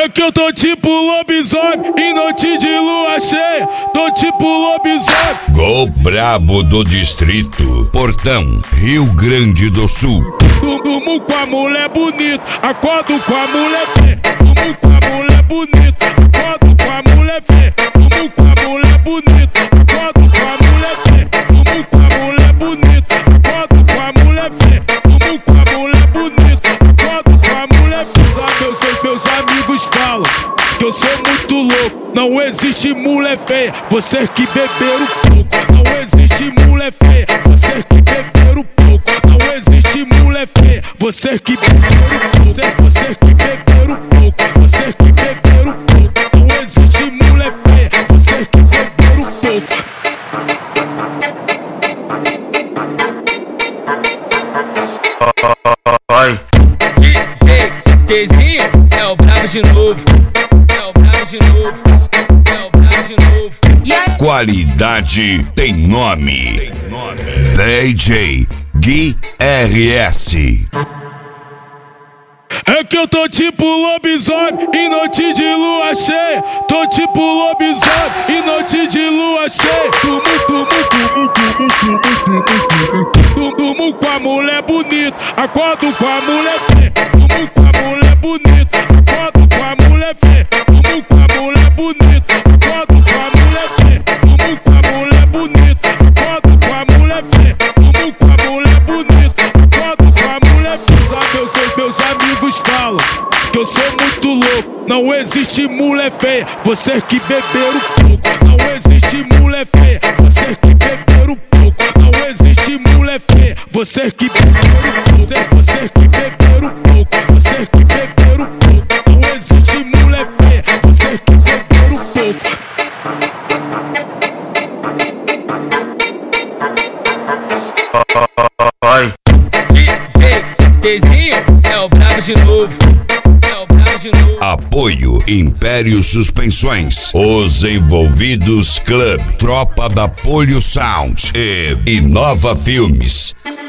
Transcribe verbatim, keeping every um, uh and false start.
que eu tô tipo lobisomem em noite de lua cheia. Tô tipo lobisomem. Gol brabo do distrito, Portão, Rio Grande do Sul. Durmo com a mulher bonita, acordo com a mulher feia. Durmo com a mulher bonita, acordo com a mulher feia. Durmo com a mulher bonita, acordo com a mulher feia. Durmo com a mulher bonita, acordo com a mulher feia. Durmo com a mulher bonita, acordo com a mulher feia. Sabe, eu sei, seus amigos falam que eu sou muito louco. Não existe mulher feia, você que beberam pouco. Não existe mulher feia, você que beberam pouco. Não existe mulher feia, você que beberam pouco. Você que beberam pouco, você que beberam pouco. Não existe mulher feia, você que beberam pouco. D J Tzinho é o brabo de novo. É o brabo de novo. É o brabo de novo. Qualidade tem nome. Tem nome. D J Gui R S. É que eu tô tipo lobisomem em noite de lua cheia. Tô tipo lobisomem em noite de lua cheia. Durmo, durmo, durmo, durmo, durmo, durmo, durmo. Durmo com a mulher bonita, acordo com a mulher feia. Durmo com a mulher bonita, acordo com a mulher feia. Durmo com a mulher bonita, acordo com a mulher feia. Durmo com a mulher bonita, acordo com a mulher feia. Durmo com a mulher bonita, acordo com a mulher feia. Sabe, eu sei, seus amigos falam que eu sou muito louco. Não existe mulher feia, você que beberam pouco. Não existe mulher feia, você que beberam pouco. Não existe mulher feia, você que beberam pouco. Você que beberam pouco, você que beberam pouco. Não existe mulher feia, você que beberam pouco. D J Tzinho é o brabo de novo. É o brabo de novo. Apoio Império Suspensões, Os Envolvidos Club, Tropa da Polio Sound e Inova Filmes.